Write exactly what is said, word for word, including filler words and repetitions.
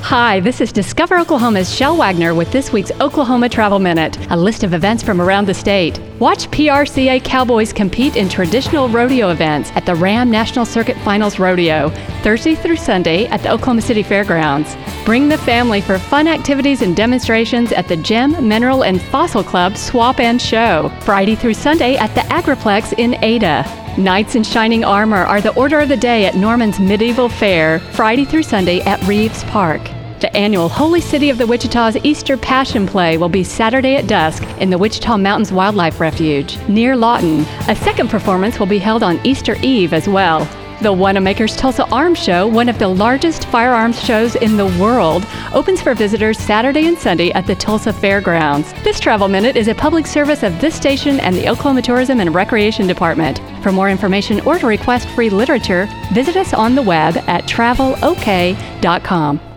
Hi, this is Discover Oklahoma's Shel Wagner with this week's Oklahoma Travel Minute, a list of events from around the state. Watch P R C A Cowboys compete in traditional rodeo events at the Ram National Circuit Finals Rodeo, Thursday through Sunday at the Oklahoma City Fairgrounds. Bring the family for fun activities and demonstrations at the Gem, Mineral, and Fossil Club Swap and Show, Friday through Sunday at the Agriplex in Ada. Knights in Shining Armor are the order of the day at Norman's Medieval Fair, Friday through Sunday at Reeves Park. The annual Holy City of the Wichita's Easter Passion Play will be Saturday at dusk in the Wichita Mountains Wildlife Refuge, near Lawton. A second performance will be held on Easter Eve as well. The Wanamaker's Tulsa Arms Show, one of the largest firearms shows in the world, opens for visitors Saturday and Sunday at the Tulsa Fairgrounds. This Travel Minute is a public service of this station and the Oklahoma Tourism and Recreation Department. For more information or to request free literature, visit us on the web at travel o k dot com.